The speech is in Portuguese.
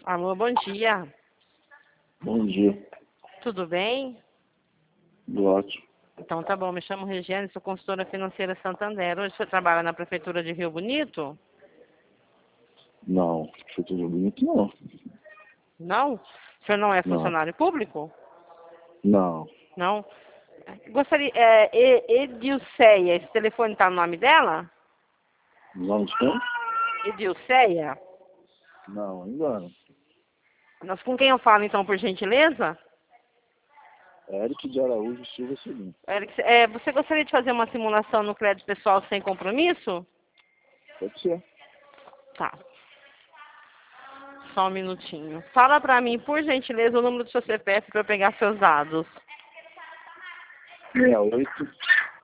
Alô, bom dia. Bom dia. Tudo bem? Tudo ótimo. Então tá bom, me chamo Regiane, sou consultora financeira Santander. Hoje você trabalha na Prefeitura de Rio Bonito? Não, Prefeitura Bonito não. Não? O senhor não é Não. funcionário público? Não. Não? Gostaria, Edilceia, esse telefone está no nome dela? Nome de quem? Edilceia? Não, ainda não. Mas com quem eu falo então, por gentileza? Eric de Araújo Silva II. Você gostaria de fazer uma simulação no crédito pessoal sem compromisso? Pode ser. Tá. Só um minutinho. Fala pra mim, por gentileza, o número do seu CPF para eu pegar seus dados. 68